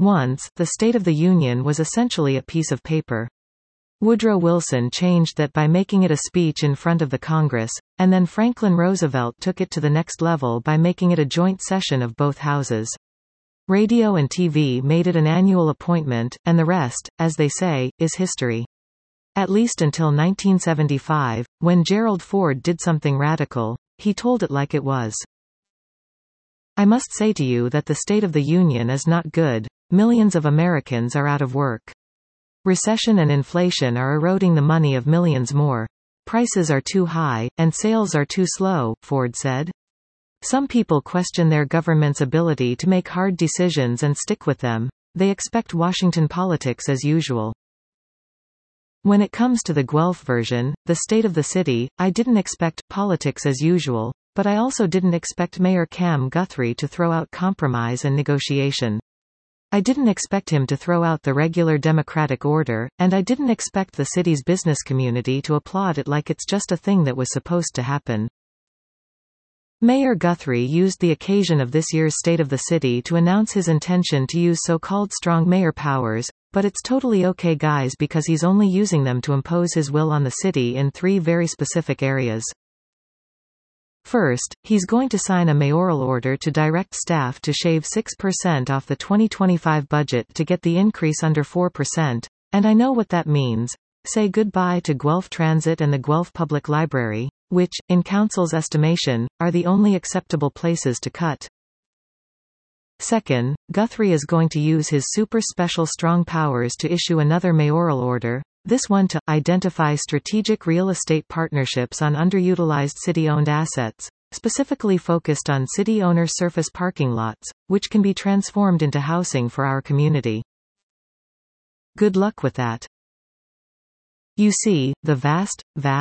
Once, the State of the Union was essentially a piece of paper. Woodrow Wilson changed that by making it a speech in front of the Congress, and then Franklin Roosevelt took it to the next level by making it a joint session of both houses. Radio and TV made it an annual appointment, and the rest, as they say, is history. At least until 1975, when Gerald Ford did something radical. He told it like it was. I must say to you that the State of the Union is not good. Millions of Americans are out of work. Recession and inflation are eroding the money of millions more. Prices are too high, and sales are too slow, Ford said. Some people question their government's ability to make hard decisions and stick with them. They expect Washington politics as usual. When it comes to the Guelph version, the state of the city, I didn't expect politics as usual, but I also didn't expect Mayor Cam Guthrie to throw out compromise and negotiation. I didn't expect him to throw out the regular democratic order, and I didn't expect the city's business community to applaud it like it's just a thing that was supposed to happen. Mayor Guthrie used the occasion of this year's State of the City to announce his intention to use so-called strong mayor powers, but it's totally okay guys because he's only using them to impose his will on the city in 3 very specific areas. First, he's going to sign a mayoral order to direct staff to shave 6% off the 2025 budget to get the increase under 4%, and I know what that means. Say goodbye to Guelph Transit and the Guelph Public Library, which, in Council's estimation, are the only acceptable places to cut. Second, Guthrie is going to use his super special strong powers to issue another mayoral order, this one to identify strategic real estate partnerships on underutilized city-owned assets, specifically focused on city-owner surface parking lots, which can be transformed into housing for our community. Good luck with that. You see, the vast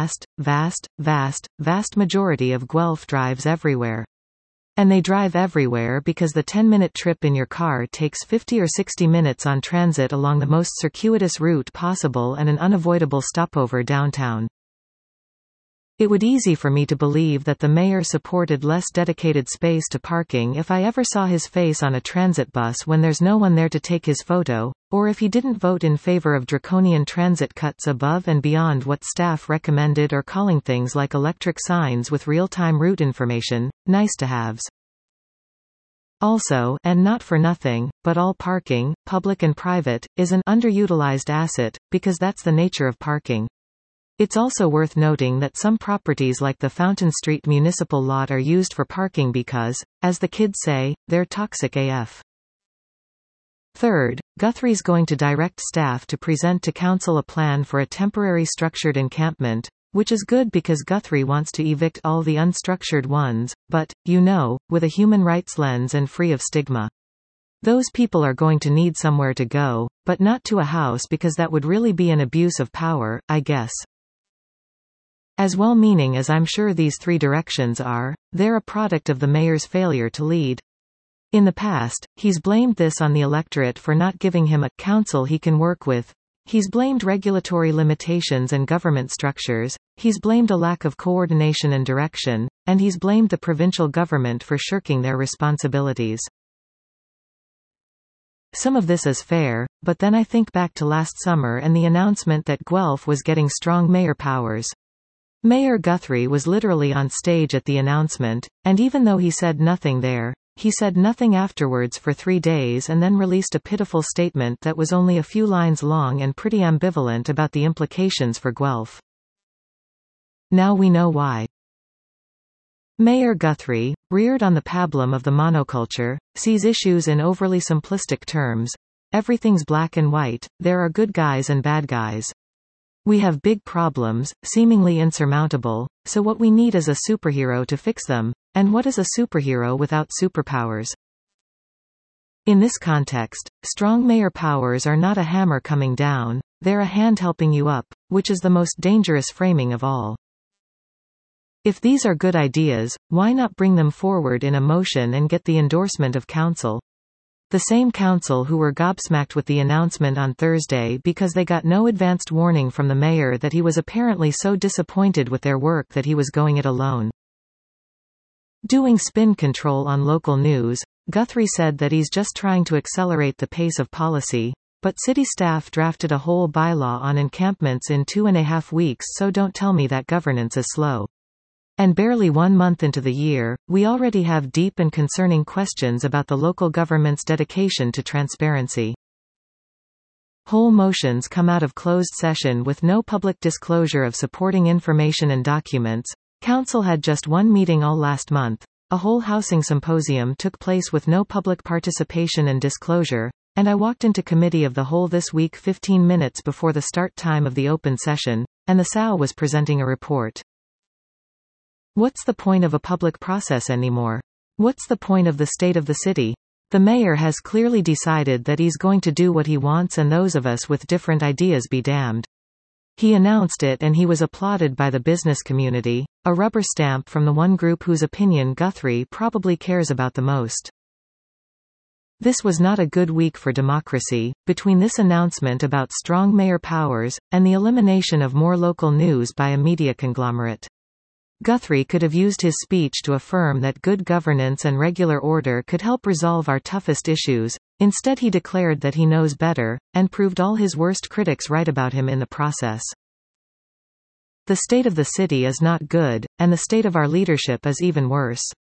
majority of Guelph drives everywhere. And they drive everywhere because the 10-minute trip in your car takes 50 or 60 minutes on transit along the most circuitous route possible and an unavoidable stopover downtown. It would be easy for me to believe that the mayor supported less dedicated space to parking if I ever saw his face on a transit bus when there's no one there to take his photo, or if he didn't vote in favor of draconian transit cuts above and beyond what staff recommended or calling things like electric signs with real-time route information, nice-to-haves. Also, and not for nothing, but all parking, public and private, is an underutilized asset, because that's the nature of parking. It's also worth noting that some properties like the Fountain Street municipal lot are used for parking because, as the kids say, they're toxic AF. Third, Guthrie's going to direct staff to present to council a plan for a temporary structured encampment, which is good because Guthrie wants to evict all the unstructured ones, but, with a human rights lens and free of stigma. Those people are going to need somewhere to go, but not to a house because that would really be an abuse of power, I guess. As well-meaning as I'm sure these 3 directions are, they're a product of the mayor's failure to lead. In the past, he's blamed this on the electorate for not giving him a council he can work with. He's blamed regulatory limitations and government structures, he's blamed a lack of coordination and direction, and he's blamed the provincial government for shirking their responsibilities. Some of this is fair, but then I think back to last summer and the announcement that Guelph was getting strong mayor powers. Mayor Guthrie was literally on stage at the announcement, and even though he said nothing there, he said nothing afterwards for 3 days and then released a pitiful statement that was only a few lines long and pretty ambivalent about the implications for Guelph. Now we know why. Mayor Guthrie, reared on the pablum of the monoculture, sees issues in overly simplistic terms. Everything's black and white, there are good guys and bad guys. We have big problems, seemingly insurmountable, so what we need is a superhero to fix them, and what is a superhero without superpowers? In this context, strong mayor powers are not a hammer coming down, they're a hand helping you up, which is the most dangerous framing of all. If these are good ideas, why not bring them forward in a motion and get the endorsement of council? The same council who were gobsmacked with the announcement on Thursday because they got no advanced warning from the mayor that he was apparently so disappointed with their work that he was going it alone. Doing spin control on local news, Guthrie said that he's just trying to accelerate the pace of policy, but city staff drafted a whole bylaw on encampments in 2.5 weeks, so don't tell me that governance is slow. And barely 1 month into the year, we already have deep and concerning questions about the local government's dedication to transparency. Whole motions come out of closed session with no public disclosure of supporting information and documents. Council had just one meeting all last month. A whole housing symposium took place with no public participation and disclosure, and I walked into committee of the whole this week 15 minutes before the start time of the open session, and the SAO was presenting a report. What's the point of a public process anymore? What's the point of the state of the city? The mayor has clearly decided that he's going to do what he wants, and those of us with different ideas be damned. He announced it and he was applauded by the business community, a rubber stamp from the one group whose opinion Guthrie probably cares about the most. This was not a good week for democracy. Between this announcement about strong mayor powers, and the elimination of more local news by a media conglomerate, Guthrie could have used his speech to affirm that good governance and regular order could help resolve our toughest issues. Instead he declared that he knows better, and proved all his worst critics right about him in the process. The state of the city is not good, and the state of our leadership is even worse.